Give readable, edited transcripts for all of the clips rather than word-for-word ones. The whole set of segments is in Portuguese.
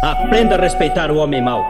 Aprenda a respeitar o homem mau.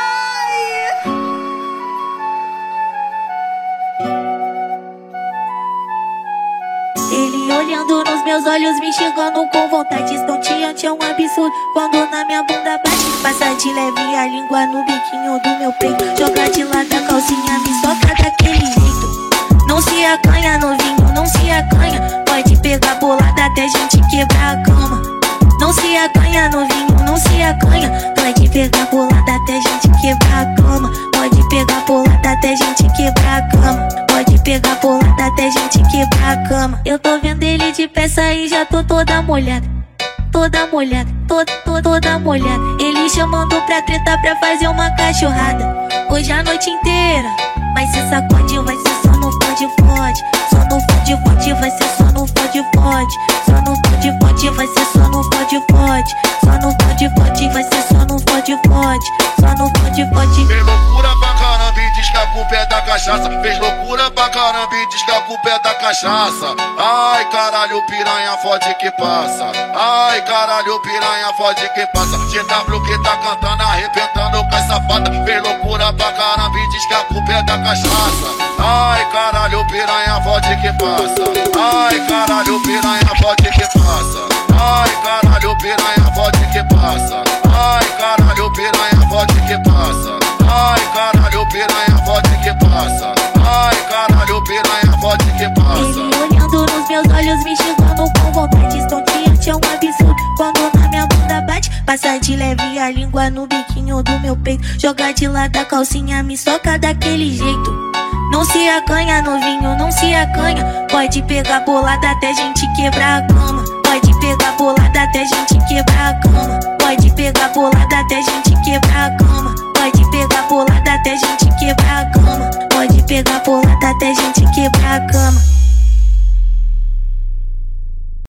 Ele olhando nos meus olhos, me enxergando com vontade estonteante, é um absurdo. Quando na minha bunda bate, passa de leve a língua no biquinho do meu peito. Joga de lado a calcinha, me soca daquele jeito. Não se acanha, novinho, não se acanha. Pode pegar bolada até gente quebrar a cama. Não se acanha, novinho, não se acanha. Pode pegar bolada até gente quebrar a cama. Pode pegar bolada até gente quebrar a cama. Pode pegar bolada até gente quebrar a cama. Eu tô vendo ele de peça e já tô toda molhada. Toda molhada, toda molhada. Ele chamando pra treta pra fazer uma cachorrada. Hoje a noite inteira vai ser sacode, vai ser só no fode-fode. Só no fode-fode, vai ser só no fode-fode. Só no fode-fode, vai ser só no fode-fode. Só no fode-fode, vai ser só no fode-fode. Só no fode-fode. Fez loucura pra caramba e diz que a culpa é da cachaça. Fez loucura pra caramba e diz que a culpa é da cachaça. Ai caralho, piranha fode que passa. Ai caralho, piranha fode que passa. GW que tá cantando, arrebentando com as safadas. Fez loucura pra caramba e diz que a culpa é da cachaça. Ai caralho, piranha fode que passa. Ai caralho, piranha fode que passa. Ai caralho, piranha fode que passa. Ai caralho, piranha fode que passa. Ai caralho, piranha fode que passa. Ai caralho, piranha fode que passa. Ele olhando nos meus olhos, me enxergando com vontade estonteante, é um absurdo. Quando na minha bunda bate, passa de leve a língua no biquinho do meu peito. Joga de lado a calcinha, me soca daquele jeito. Não se acanha, novinho, não se acanha. Pode pegar bolada até gente quebrar a cama. Pode pegar bolada até gente quebrar a cama. Pode pegar bolada até gente quebrar a cama. Pode pegar bolada até gente quebrar a cama. Pode pegar bolada até gente quebrar a cama.